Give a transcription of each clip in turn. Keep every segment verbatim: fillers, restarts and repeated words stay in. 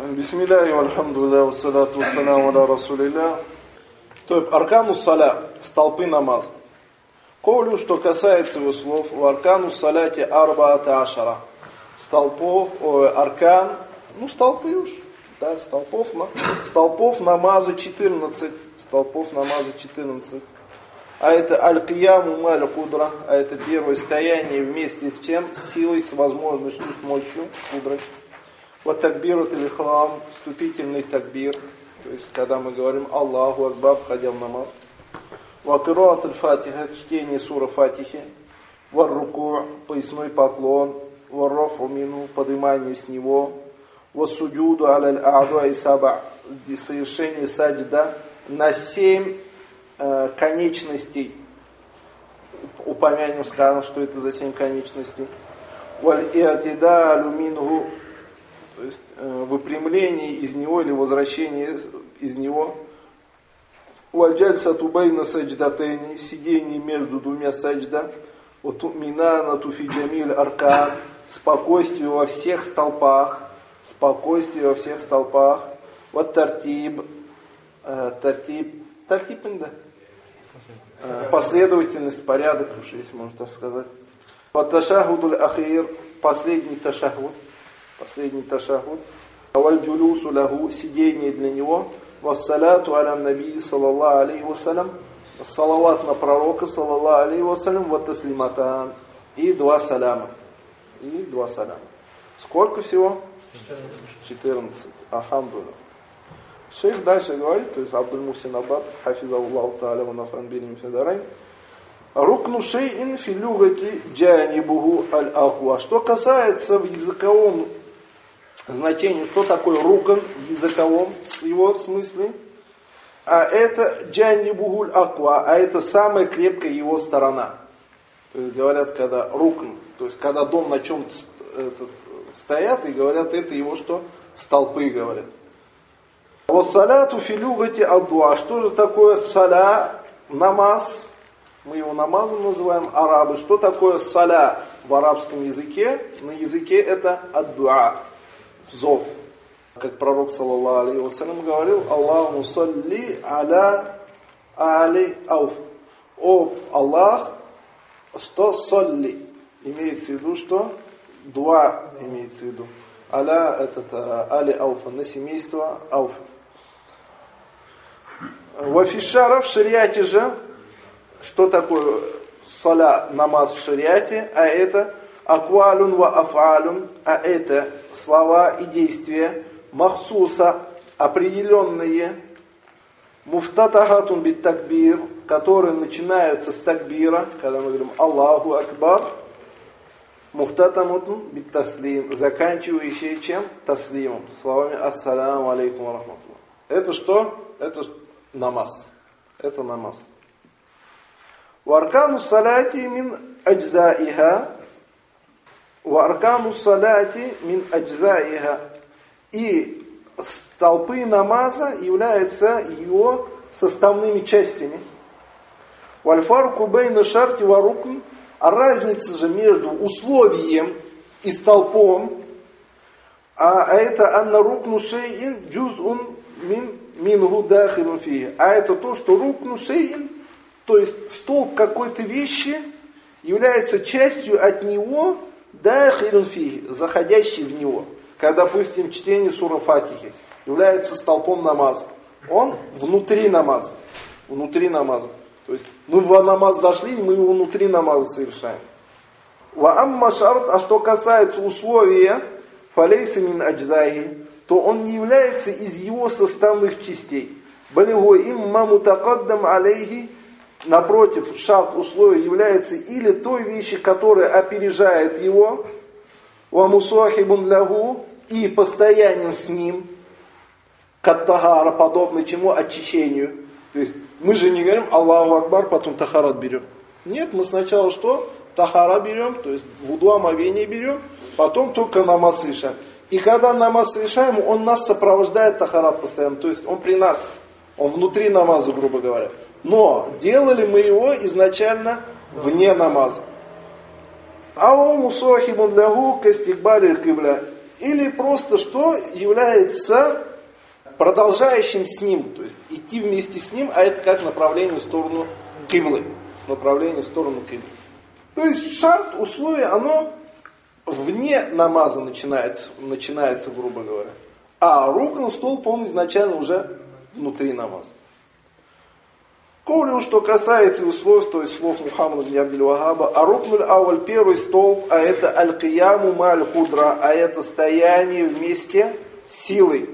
Бисмилляхи, вальхамдулилля, вассалату вассаляму аля расулилля. То есть, аркану саля, столпы намаза. Ковлю, что касается его слов, в аркану саляти арбаата ашара. Столпов, о, аркан, ну столпы уж, да, столпов, столпов намаза четырнадцать. Столпов намаза четырнадцать. А это аль-кияму маль кудра, а это первое стояние вместе с чем? С силой, с возможностью, с мощью, кудрой. Вот такбират или храм, вступительный такбир, то есть когда мы говорим Аллаху Акбар, входя в намаз. Вакираат аль-фатиха, чтение сура Фатихи. Вар-руку, поясной поклон. Вар-рафу мину, поднимание с него. Вас-суджуду аль-а'ду и саба, совершение саджда на семь э, конечностей. Упомянем, скажем, что это за семь конечностей. Валь-иатидалю мингу, то есть э, выпрямление из него или возвращение из него. Валь-джальсату байна садждатайни, сидение между двумя саджда. Ватуминанату фи джамиль аркан, спокойствие во всех столпах. Спокойствие во всех столпах. Вот тартиб, э, тартиб, тартиб, да? Э, последовательность, порядок, если можно так сказать. Вот ташахудуль ахир, последний ташахуд, последний ташахуд. Валь джулюсу лаху, сидение для него. Вассаляту аля наби, саллаллаху алейхи вассалям. Салават на пророка, саллаллаху алейхи вассалям. Вот таслиматан. И два саляма. И два саляма. Сколько всего? четырнадцать. Алхамдулилlah. Шейх дальше говорит, то есть Абдуль Мухсин Аббад, хафизаллаху та'аля ва нафан бихи фидарайн. Рукну шейин фи люгати джанибуху аль-ахва. Что касается в языковом значении, что такое рукан в языковом с его смысле, а это джанибуху аль-ахва, а это самая крепкая его сторона. То есть говорят, когда рукн, то есть когда дом на чем-то этот, стоят и говорят, это его что? Столпы, говорят. Вот саляту филюгати аддуа. Что же такое саля? Намаз. Мы его намазом называем, арабы. Что такое саля в арабском языке? На языке это аддуа. Зов. Как пророк, саллаллаху алейхи вассалям, говорил, Аллаху салли аля али ауф. О Аллах, что салли? Имеется в виду, что? Дуа имеется в виду. Аля, этот, али ауфа, на семейство ауфа. Вафишара в шариате же, что такое саля, намаз в шариате, а это аквалюн ва афалюн, а это слова и действия, махсуса, определенные, муфтатахатун бит такбир, которые начинаются с такбира, когда мы говорим Аллаху Акбар, муфтатамутун бит таслим, заканчивающие чем? Таслимом, словами ассаляму алейкум ва рахматуллах. Это что? Это намаз. Это намаз. Варкану салати мин аджзаиха. Варкану салати мин аджзаиха. И столпы намаза являются его составными частями. Вальфарку бейна шарти ва рукн. А разница же между условием и столпом, а это анна рукну шейин джузун мин мингу дахилун фи. А это то, что рукну шейин, то есть столб какой-то вещи, является частью от него дахилун фи, заходящий в него. Как, допустим, чтение сура Фатихи является столпом намаза. Он внутри намаза. Внутри намаза. То есть мы в намаз зашли, и мы его внутри намаза совершаем. Ва амма шарт, а что касается условия, фалейса мин аджзаи, то он не является из его составных частей. Балиху имма мутакаддам алейхи, напротив, шарт условия является или той вещи, которая опережает его, ва мусахибун лягу, и постоянен с ним, каттахара, подобно чему? Очищению. То есть мы же не говорим Аллаху Акбар, потом тахарат берем. Нет, мы сначала что? Тахара берем, то есть вуду, омовение берем, потом только намаз совершаем. И когда намаз совершаем, он нас сопровождает тахарат постоянно, то есть он при нас, он внутри намаза, грубо говоря. Но делали мы его изначально вне намаза. Ау мусахибун лягу кастикбаль кибля. или просто что является продолжающим с ним, то есть идти вместе с ним, а это как направление в сторону киблы, направление в сторону киблы. То есть шарт, условие, оно вне намаза начинается, начинается, грубо говоря. А рукн, столб, он изначально уже внутри намаза. Коли, что касается условий, то есть слов Мухаммада бин Абдуль-Вахаба, а рукнуль аваль, первый столб, а это аль-кияму маль-худра, а это стояние вместе с силой.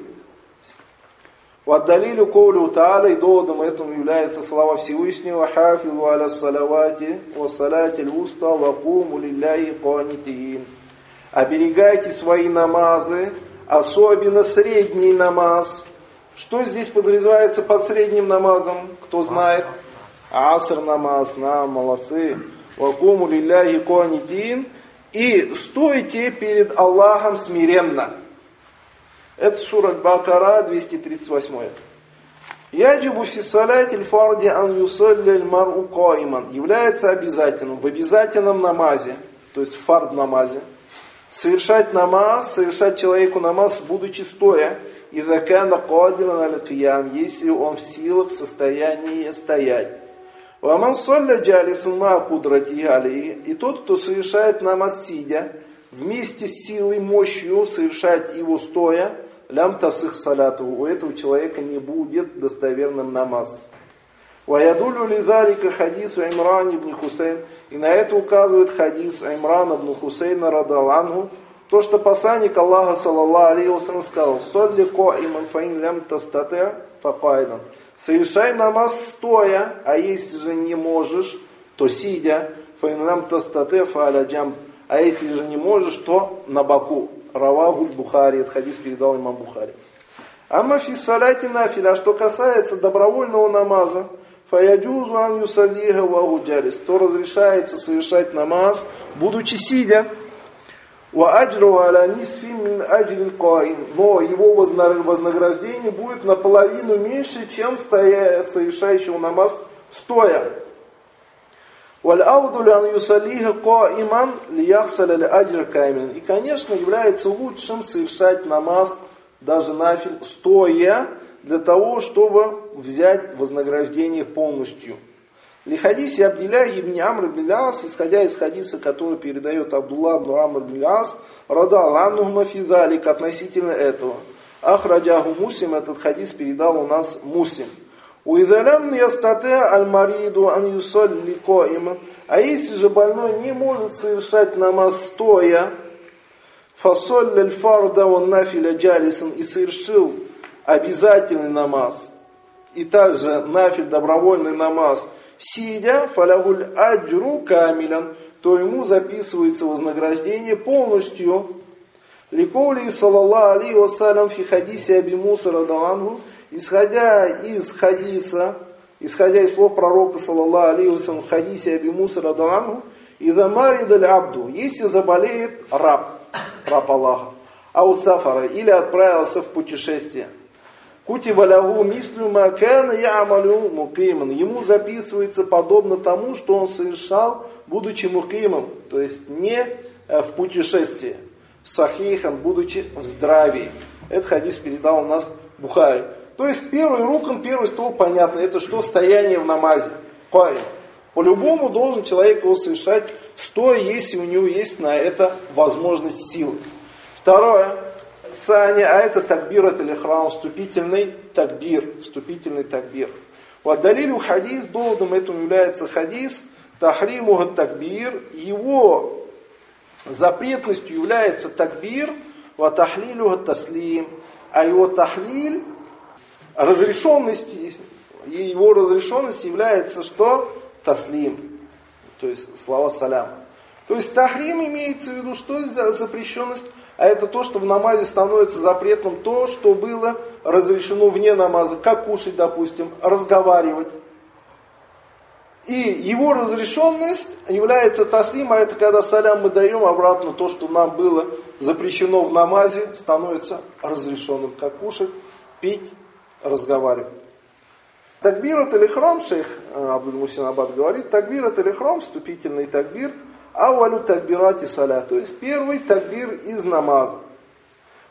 Ваддалилю коулю та'аля, и доводом этому является слова Всевышнего: хафизу аля салавати ва салати аль-уста ва куму лилляхи канитин. Оберегайте свои намазы, особенно средний намаз. Что здесь подразумевается под средним намазом? Кто знает? Аср намаз, на, молодцы. Ва куму лилляхи канитин. И стойте перед Аллахом смиренно. Это сура Аль-Бакара, двести тридцать восемь. Яджибу фи салати аль-фарди ан юсалли аль-мар'у каиман. Является обязательным, в обязательном намазе, то есть в фард намазе, совершать намаз, совершать человеку намаз, будучи стоя. Иза кана кадиран аль-киям, если он в силах, в состоянии стоять. Ва ман салля джалисан ма кудрати алейхи. И тот, кто совершает намаз сидя, вместе с силой, мощью совершать его стоя, лям тасих салату, у этого человека не будет достоверным намаз. Ваядулю лизарика хадису Имран ибн Хусейн, и на это указывает хадис Имрана ибн Хусейна радаллаху, то, что посланник Аллаха саллаллаху алейхи ва саллям сказал: «Солли каиман фаин лям тастати факайдан». Совершай намаз стоя, а если же не можешь, то сидя. Фаин лям тастати фа аля джамб. А если же не можешь, то на боку. Раваху Бухари, этот хадис передал имам Бухари. Амма фи саляти нафиля, что касается добровольного намаза, фаяджузу ан юсаллиха ва ху джалис, то разрешается совершать намаз, будучи сидя. Ва аджру аля нисфи мин аджрил каим, но его вознаграждение будет наполовину меньше, чем стоя, совершающего намаз стоя. И, конечно, является лучшим совершать намаз, даже нафиль, стоя, для того, чтобы взять вознаграждение полностью. Ли хадисе Абдилляхи ибн Амр ибн Ас, исходя из хадиса, который передает Абдулла ибн Амр ибн Ас, радал аннухма фи залик, относительно этого. Ахраджаху Муслим, этот хадис передал у нас Муслим. Уизалям ястатеа аль-мариду ан юсалли каиман. А если же больной не может совершать намаз стоя, фасолли аль-фарда ван нафиля джалисан, и совершил обязательный намаз, и также нафиль, добровольный намаз, сидя, фалягуль аджру камилян, то ему записывается вознаграждение полностью. Ликоули саллаллаху алейхи ва саллям фи хадисе Аби Муса радаллаху, исходя из хадиса, исходя из слов пророка саллаллаху алейхи ва саллям в хадисе Аби Муса радаллаху, «Иза маридаль абду», если заболеет раб, раб Аллаха, ау сафара, или отправился в путешествие, кутиба лягу мислю ма кана я'малю мукиман, ему записывается подобно тому, что он совершал, будучи мукимом, то есть не в путешествии, сахихан, будучи в здравии. Этот хадис передал у нас Бухари. То есть первый рукн, первый столб, понятно, это что? Стояние в намазе. Каим. По-любому должен человек его совершать стоя, если у него есть на это возможность силы. Второе. Сани, а это такбир, это лихрам, вступительный такбир. Вступительный такбир. Вот далилю хадис, доводом этому является хадис, тахриму такбир, его запретностью является такбир, ва тахлилю таслим, а его тахлиль, разрешенность, и его разрешенность является что? Таслим, то есть слова салям. То есть тахрим имеется в виду, что за запрещенность, а это то, что в намазе становится запретным, то, что было разрешено вне намаза, как кушать, допустим, разговаривать. И его разрешенность является таслим, а это когда салям мы даем обратно, то, что нам было запрещено в намазе, становится разрешенным, как кушать, пить, разговаривать. Такбират аль-ихрам, шейх Абдуль Мусин Абад говорит, такбират аль-ихрам, вступительный такбир, авалю такбирати саля, то есть первый такбир из намаза.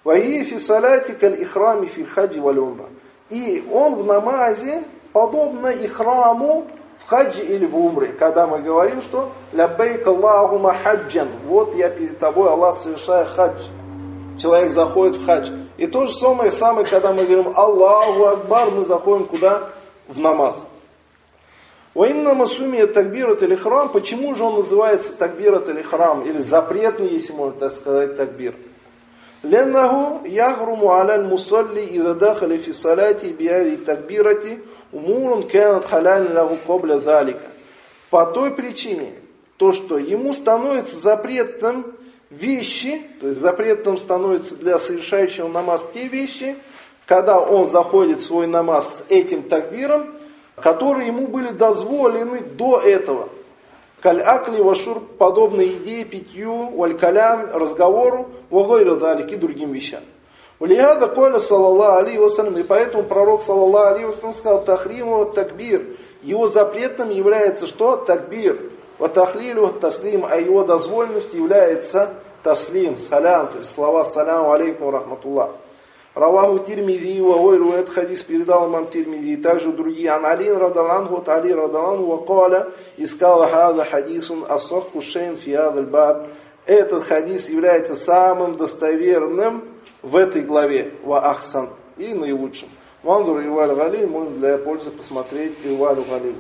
Ваги фи саляти каль ихрами фил хаджи валь умра. И он в намазе подобно ихраму в хаджи или в умре. Когда мы говорим, что ляббейк Аллахума хаджан. Вот я перед тобой, Аллах, совершаю хадж. Человек заходит в хадж. И то же самое, самое, когда мы говорим Аллаху Акбар, мы заходим куда? В намаз. Ваиннама сумия такбират или храм. Почему же он называется такбират или храм? Или запретный, если можно так сказать, такбир. Леннаху яхруму аляль мусалли иза дахали фи салати биади такбирати умурун канат халяль лаху кобля залика. По той причине, то, что ему становится запретным вещи, то есть запретным становится для совершающего намаз те вещи, когда он заходит в свой намаз с этим такбиром, которые ему были дозволены до этого. Каль-акли вашур, подобно еде, питью, валь-калям, разговору, вагойру далик и другим вещам. Улияда коля саллаллаху алейхи вассалям, и поэтому пророк саллаллаху алейхи вассалям сказал тахриму такбир. Его запретным является что? Такбир. Ватахлилю таслим, а его дозволенностью является таслим, салям, то есть слова саляму алейкум рахматуллах. Раваху Тирмизи, вагойру, этот хадис передал имам Тирмизи, и также другие. Ан Алин радаланху, от Али радаланху, вакаля, и сказал, хада хадисун асаху шейн фи адаль баб. Этот хадис является самым достоверным в этой главе, ва ахсан, и наилучшим. Ванзур Иваль Галиль, можно для пользы посмотреть Иваль Галиль.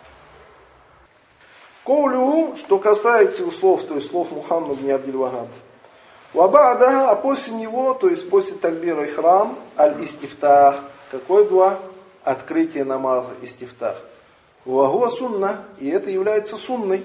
Коулю, что касается слов, то есть слов Мухаммада бн Абдиль-Вахаб. Вабада, а после него, то есть после такбира ихрам, аль-истифтах. Какой дуа? Открытие намаза, истифтах. Вагуа сунна, и это является сунной.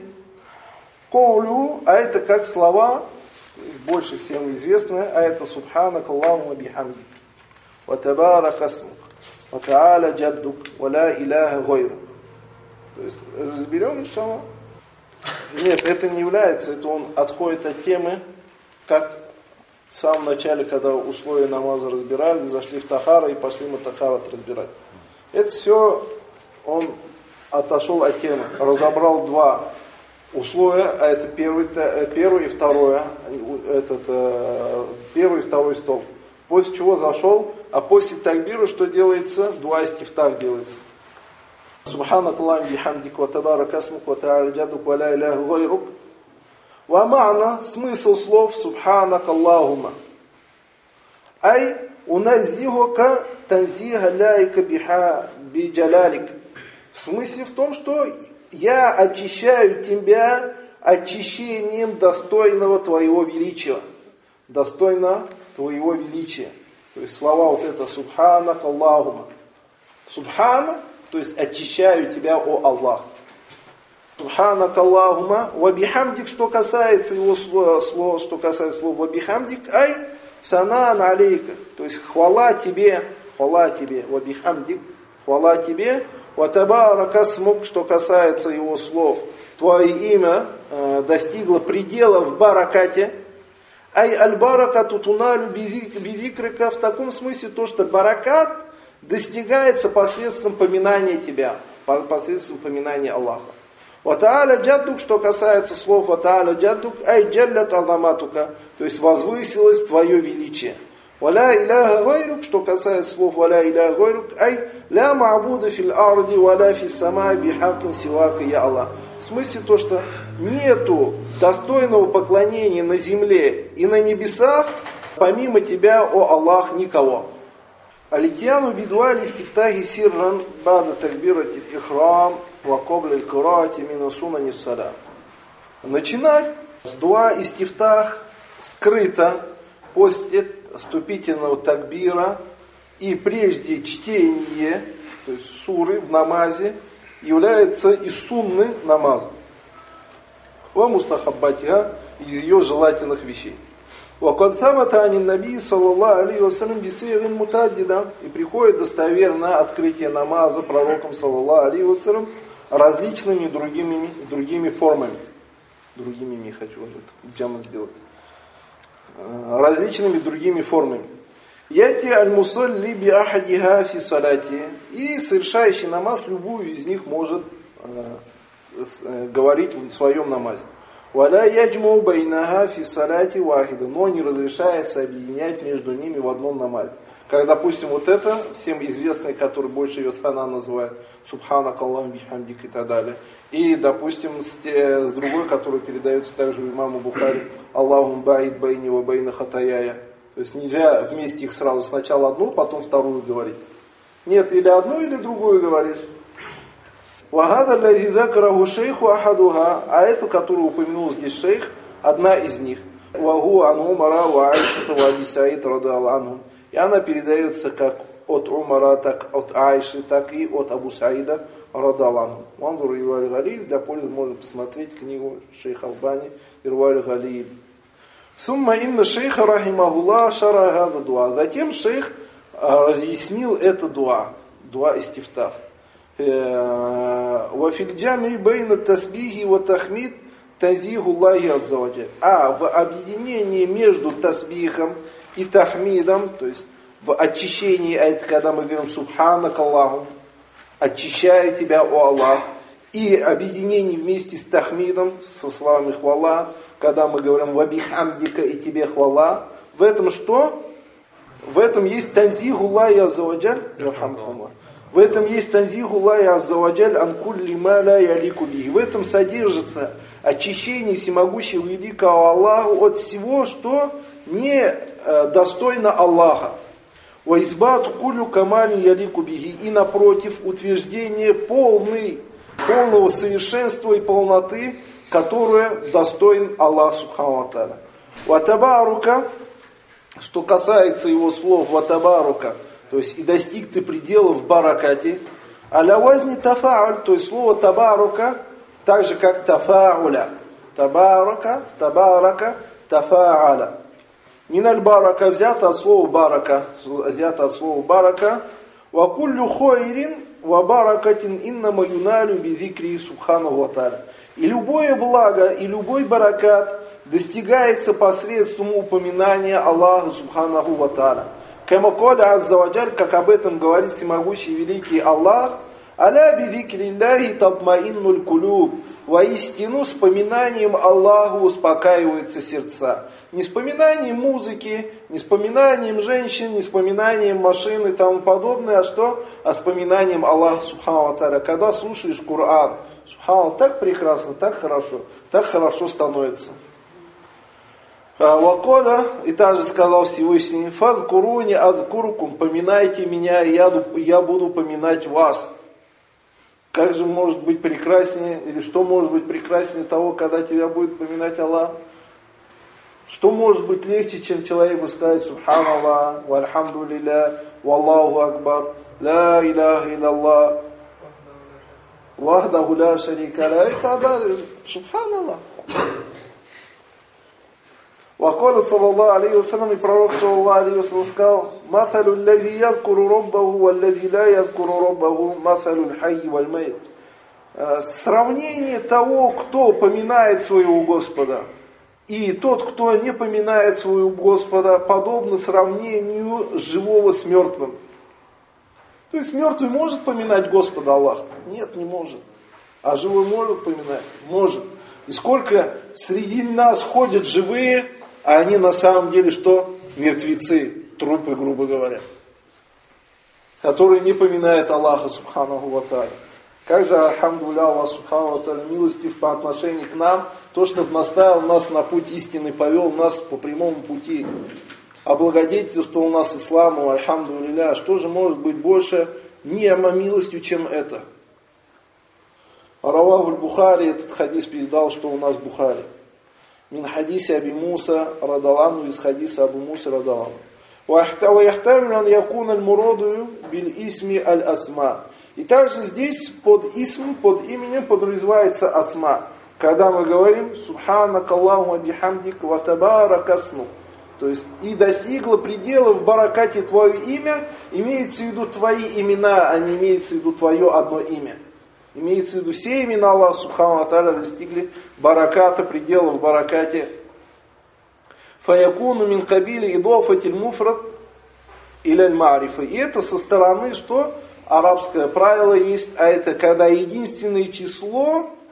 Коулю, а это как слова, больше всем известное, а это субханак Аллахума бихамдик. Ва табарак асмук. Ва та'аля джаддук. Ва ла иляха гойру. То есть, разберем, иншаллах? Нет, это не является, это он отходит от темы, как в самом начале, когда условия намаза разбирали, зашли в тахара и пошли мы тахарат разбирать. Это все он отошел от темы, разобрал два условия, а это первый, первый и второе, этот, первый и второй стол. После чего зашел, а после такбира что делается? Дуа истифтах делается. Субханак Аллахумма бихамдик ва табарак асмук ва та'аля джаддук ва ла иляха гойрук. Ва ма'на, смысл слов Субханак Аллахума. Ай уназзихука танзиха лайка биха биджалалик. В смысле в том, что я очищаю тебя очищением достойного твоего величия. Достойно твоего величия. То есть слова вот это Субханак Аллахума. Субхана, то есть очищаю тебя, о Аллах. Субханак Аллахума, вабихамдик, что касается его слова, слова что касается слова вабихамдик, ай санан алейка, то есть хвала тебе, хвала тебе, вабихамдик, хвала тебе, ватабарак асмук, что касается его слов, твое имя э, достигло предела в баракате, ай аль-баракату туналю бивикрика, в таком смысле то, что баракат достигается посредством поминания тебя, посредством поминания Аллаха. Ва та'аля джаддук, что касается слов ва та'аля джаддук, ай джаллят азаматука, то есть возвысилось твое величие. Ва ла иляха гайрук, что касается слов ва ла иляха гайрук, ай ла ма'буда фил арди ва ла фис самай бихакин сивака я Аллах. В смысле то, что нету достойного поклонения на земле и на небесах, помимо тебя, о Аллах, никого. Алитьяну бидуали истифтахи сирран бада такбирати ихрам ва кобля аль-кираати мина сунани ссалям. Начинать с дуа истифтах скрыто после вступительного такбира и прежде чтения, то есть суры в намазе, является из сунны намаза. Ва мустахаббатиха, из ее желательных вещей. وقد ثبت عن النبي صلى الله عليه وسلم بصيغ متعددة, и приходит достоверно открытие намаза пророком саллаллаху алейхи вассалям различными другими, другими формами. Другими не хочу вот джама сделать. Различными другими формами. Яти аль-мусалли би ахадиха фи салати, и совершающий намаз любую из них может э, э, говорить в своем намазе. «Валя яджму байнаха фи саляти вахида», но не разрешается объединять между ними в одном намазе. Как, допустим, вот это, всем известный, который больше ее сана называют, «Субханак Аллахум бихамдик» и так далее. И, допустим, с, с другой, который передается также имаму Бухари, «Аллахум баид байни ва байна хатаяя». То есть нельзя вместе их сразу, сначала одну, потом вторую говорить. Нет, или одну, или другую говоришь. «Вагада лязи закараху шейху ахадуха», а эту, которую упомянул здесь шейх, одна из них. «Вагу ан Умара ва Айшата ва Аби Саид радаллаху анхум». И она передается как от Умара, так от Айши, так и от Абу Саида радаллаху. Манзур Ирваль Галиль, для пользы можно посмотреть книгу шейха Албани Ирваль Галиль. Сумма инна шейха рахимахуллах шара гада дуа. Затем шейх разъяснил это дуа, дуа истифтах. Ва фил джами байна тасбихи ва тахмид тазиху Аллахи азза ва джаль. А в объединении между тасбихом и тахмидом, то есть в очищении, это когда мы говорим «Субханак Аллахум», очищаю тебя, о Аллах, и объединение вместе с тахмидом, со словами хвала, когда мы говорим «Вабихамдика» и тебе хвала, в этом что? В этом есть танзиху Аллахи азза ва джаль, в этом есть танзиху Аллахи азза ва джаль ан кулли ма ла ялику бихи. В этом содержится очищение всемогущего великого Аллаха от всего, что не э, достойно Аллаха. Ва избат кулю камали ялику бихи. И напротив, утверждение полный, полного совершенства и полноты, которое достоин Аллах субхану ва тааля. Ва табарука, что касается его слов ва табарука, то есть и достиг ты пределов в баракате, аля вазни тафауль, то есть слово табарука, так же как тафауля. Табарака, табарака, тафааля. Миналь барака взято от слова барака, взято от слова барака. Ва куллю хойрин ва баракатин иннама юналю би зикри субхану ва тааля. И любое благо, и любой баракат достигается посредством упоминания Аллаха субханаху ва тааля. Кама коля азза ва джаль, как об этом говорит всемогущий великий Аллах, аля би зикриллахи татмаиннуль кулюб. Воистину, с поминанием Аллаху успокаиваются сердца. Не с поминанием музыки, не с поминанием женщин, не с поминанием машин и тому подобное, а что? А с поминанием Аллаха субхану ва тааля. Когда слушаешь Коран, субхану, так прекрасно, так хорошо, так хорошо становится. Ваколя, и также сказал Всевышний, фадкуруни адкуркум, поминайте меня, и я, я буду поминать вас. Как же может быть прекраснее, или что может быть прекраснее того, когда тебя будет поминать Аллах? Что может быть легче, чем человеку сказать Субханаллах, вальхамду лилля, валлаху акбар, ла иляха илlallah, вахдаху ля шарика ля, и так далее. Субханаллах. Ваколя саллаллаху алейхи вассалям, и пророк саллаллаху алейхи вассалям сказал: «Масалю лази ядкуру роббаху, валлази ла ядкуру роббаху, масалю лхайи валь майт». Сравнение того, кто поминает своего Господа, и тот, кто не поминает своего Господа, подобно сравнению живого с мертвым. То есть мертвый может поминать Господа Аллаха? Нет, не может. А живой может поминать? Может. И сколько среди нас ходят живые, а они на самом деле что? Мертвецы, трупы, грубо говоря, которые не поминают Аллаха субханаху ва тааля. Как же, альхамдулилля, Аллах субханаху ва тааля милостив по отношению к нам, то, что наставил нас на путь истины, повел нас по прямому пути, облагодетельствовал нас исламу, альхамдулилля. Что же может быть больше ни'ма милостью, чем это? Раваху аль-Бухари, этот хадис передал, что у нас Бухари. Мин хадиси Аби Муса радаллаху, из хадиса Абу Муса радаллаху. Ва яхтамилу ан якуна аль-мураду бил исми аль-асма. И также здесь под исм, под именем подразумевается асма. Когда мы говорим Субханак Аллаху ва бихамдик ва табарак асмук. То есть и достигло предела в баракате твое имя, имеется в виду твои имена, а не имеется в виду твое одно имя. Имеется в виду все имена Аллаха субхану ва тааля достигли бараката, предела в баракате. Фаякуну мин кабили идофатиль муфрат иляль марифа. И это со стороны, что арабское правило есть, а это когда единственное число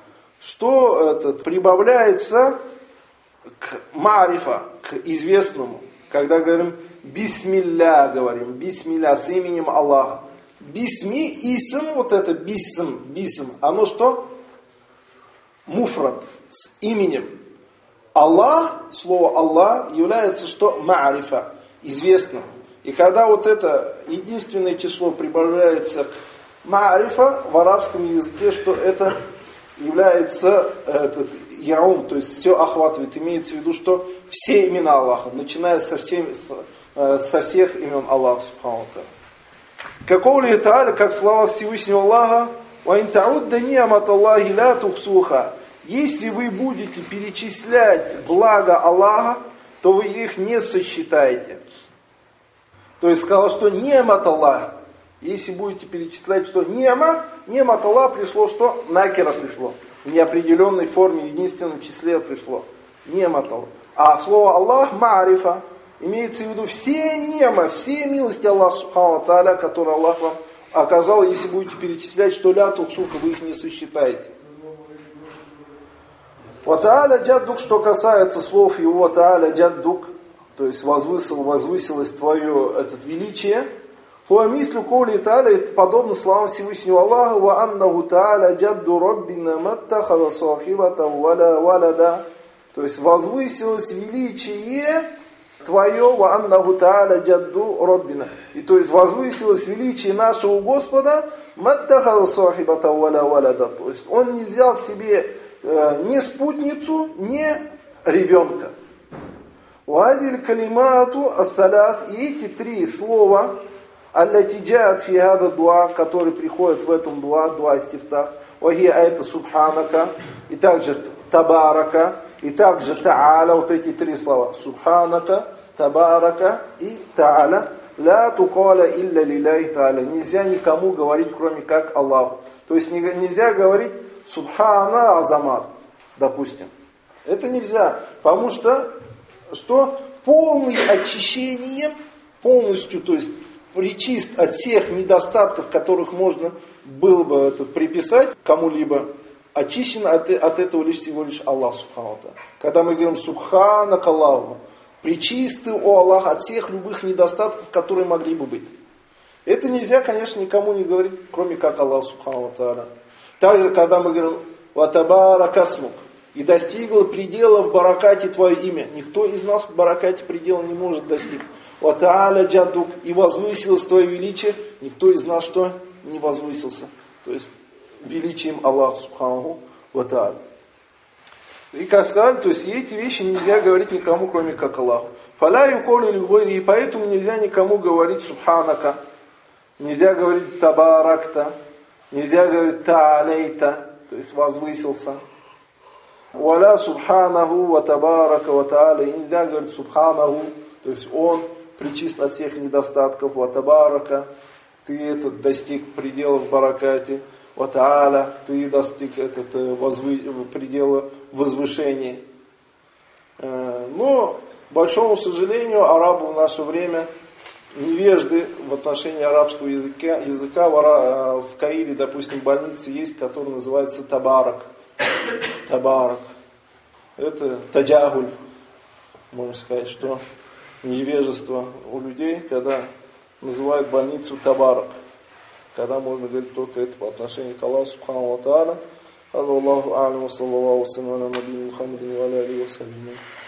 что этот, прибавляется к марифа, к известному. Когда говорим бисмилля, говорим бисмилля, с именем Аллаха. Бисми, исм, вот это бисм, бисм, оно что? Муфрад, с именем. Аллах, слово Аллах является что? Ма'рифа, известным. И когда вот это единственное число прибавляется к ма'рифа в арабском языке, что это является этот яум, то есть все охватывает, имеется в виду, что все имена Аллаха, начиная со, всем, со всех имен Аллаха, субхану ва тааля. Какоули тааля, как слова Всевышнего Аллаха, «Ва ин та'удда ни'мат Аллахи ла тухсуха». Если вы будете перечислять блага Аллаха, то вы их не сосчитаете. То есть сказал, что ни'мат Аллах. Если будете перечислять, что ни'ма, ни'мат Аллах пришло, что накера пришло. В неопределенной форме, в единственном числе пришло. Ни'мат Аллах. А слово Аллах ма'рифа. Имеется в виду все ни'ма, все милости Аллаха субхану ва тааля, которые Аллах вам оказал, если будете перечислять, что ля тухсуха, вы их не сосчитаете. Ва тааля джаддук, что касается слов его, тааля джаддук, то есть возвысил, возвысилось твое этот величие, хуамислю коли тааля, подобно словам Всевышнего Аллаха, ва аннаху тааля джадду роббина маттахада сахибата валя валада, то есть возвысилось величие твое, ва аннаху тааля джадду роббина, и то есть возвысилось величие нашего Господа маттахада сахибата валя валада, то есть он не взял в себе ни спутницу, ни ребенка. Вадиль калимату ассаляс, и эти три слова, аллати джаат фи хада дуа, которые приходят в этом дуа, дуа истифтах, вахи, а это субханака, и также табарака, и также та'аля, вот эти три слова, субханака, табарака и та'аля, ля тукаля илля лилляхи та'аля, нельзя никому говорить, кроме как Аллаху. То есть нельзя говорить Субхана Азамат, допустим. Это нельзя, потому что, что полным очищением, полностью, то есть причист от всех недостатков, которых можно было бы это приписать кому-либо, очищен от, от этого лишь всего лишь Аллах Субхану ва тааля. Когда мы говорим Субханак Аллаху, причисты, о Аллах, от всех любых недостатков, которые могли бы быть. Это нельзя, конечно, никому не говорить, кроме как Аллах Субхану ва тааля. Также, когда мы говорим «Ватабарака смук», и достигло предела в баракате твое имя. Никто из нас в баракате предела не может достичь. «Ватааля джадук», и возвысилось твое величие. Никто из нас что? Не возвысился. То есть, величием Аллаха Субханаху ва тааля. И как сказали, то есть, эти вещи нельзя говорить никому, кроме как Аллаху. «Фаля юколи лигойри», и поэтому нельзя никому говорить «Субханака», нельзя говорить «Табаракта», нельзя говорить «Та'алейта», то есть возвысился. «Валя субханаху ва табарака ва та'аля», нельзя говорить «Субханаху», то есть он причист от всех недостатков, «Ва табарака», ты этот достиг предела в баракате, «Ва та'аля», ты достиг этот, возвы... предела возвышения. Но, к большому сожалению, арабы в наше время невежды в отношении арабского языка. языка в, в Каире, допустим, в больнице есть, который называется табарак. Табарак. Это таджагуль. Можно сказать, что невежество у людей, когда называют больницу табарак. Когда можно говорить только это по отношению к Аллаху Субхану ва тааля. Аллаху а'алям, саллаллаху салям, на набии Мухаммадин, ва аля алейхи ва салям.